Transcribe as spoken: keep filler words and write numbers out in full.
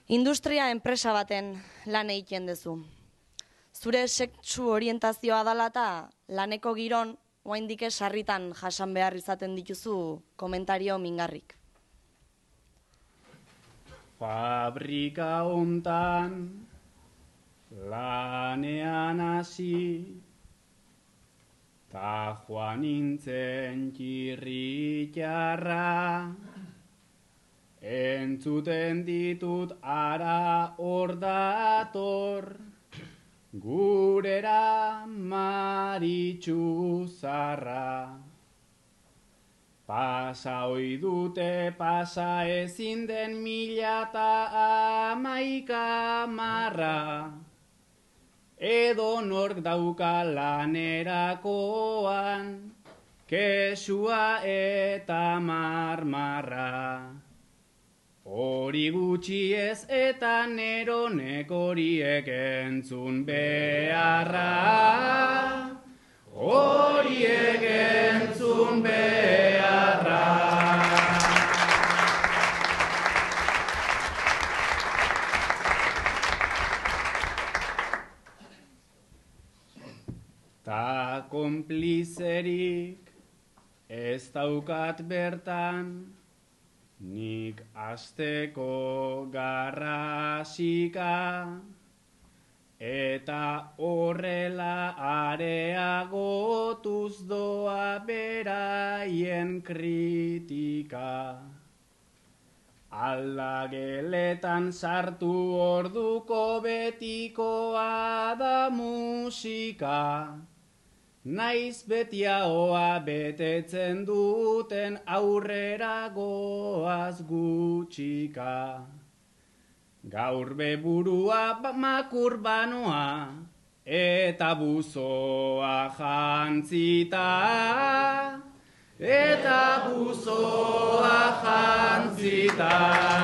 Industria enpresa baten lan egiten duzu. Zure sexu orientazioa dela eta laneko giron oraindik sarritan jasan behar izaten dituzu komentario mingarrik. Fabrika hontan lanean hasi ta joan nintzen txirritxarra, entzuten ditut ara hor dator gurera Maritxu zarra. Pasa oi dute pasa ezin den mila ta hamaika marra, edo nork dauka lanerakoan kesua eta marmarra. Hori gutxi ez eta neronek horiek entzun beharra, horiek entzun beharra. Ta konplizerik ez daukat bertan, nik asteko garrasika, eta horrela areagotuz doa beraien kritika. Aldageletan sartu orduko betikoa da musika, naiz beti ahoa betetzen duten aurrera goaz gutxika. Gaur beburua makur banoa eta buzoa jantzita, eta buzoa jantzita.